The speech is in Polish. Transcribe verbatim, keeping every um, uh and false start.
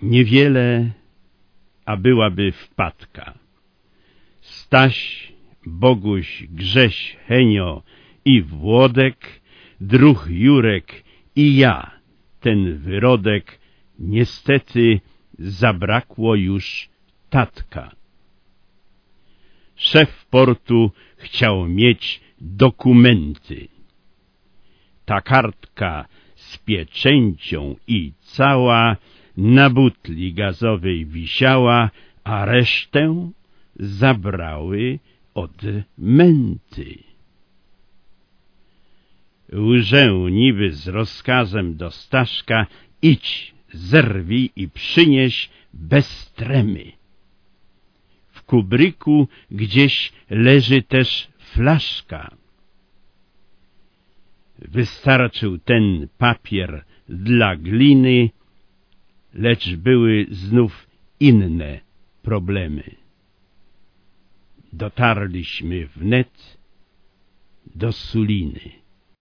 Niewiele, a byłaby wpadka. Staś, Boguś, Grześ, Henio i Włodek, druh Jurek i ja, ten wyrodek, niestety zabrakło już tatka. Szef portu chciał mieć dokumenty. Ta kartka z pieczęcią i cała na butli gazowej wisiała, a resztę zabrały odmęty. Łżę niby z rozkazem do Staszka: idź, zerwij i przynieś bez tremy. W kubryku gdzieś leży też flaszka. Wystarczył ten papier dla gliny, lecz były znów inne problemy. Dotarliśmy wnet do Suliny.